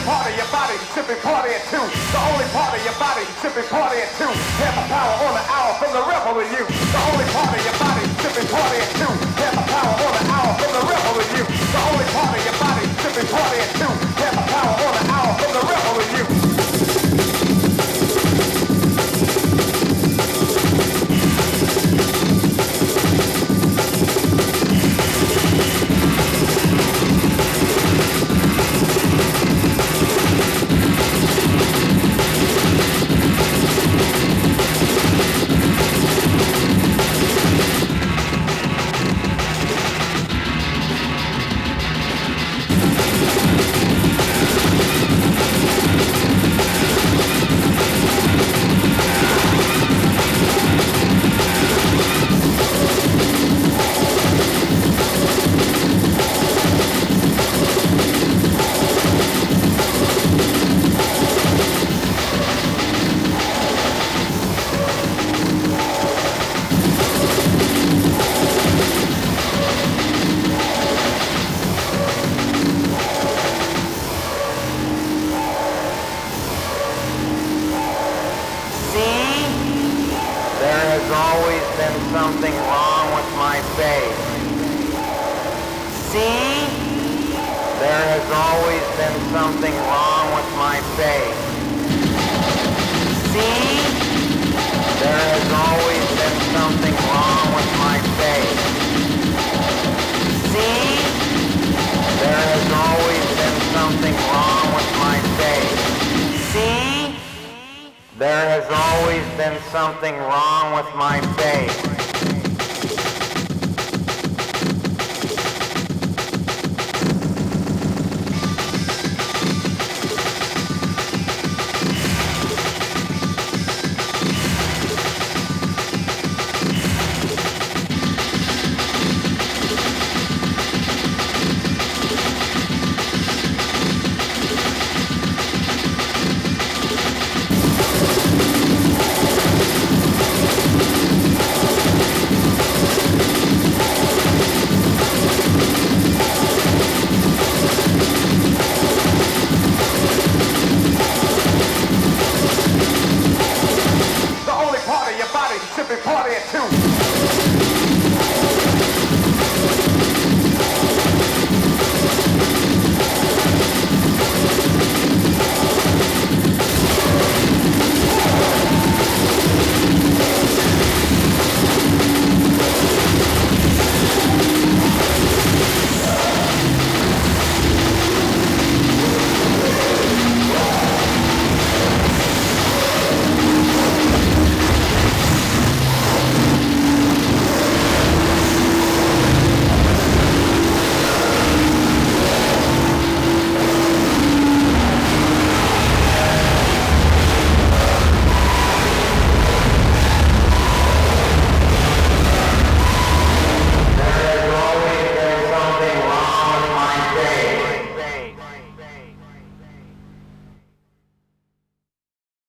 part of your body should be partying too. The only part of your body should be partying too. Have the power on the hour from the rebel in you. The only part of your body should be partying too. Have the power on the hour from the rebel in you. The only part of your body should be partying too. Have the power on the hour from the rebel in you. Something wrong with my face. See? There has always been something wrong with my face. See? There has always been something wrong with my face. See? There has always been something wrong with my face. See? There has always been something wrong with my face.